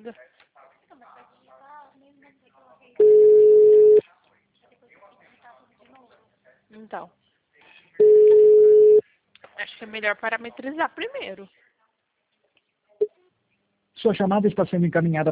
liga. Então. Acho que é melhor parametrizar primeiro. Sua chamada está sendo encaminhada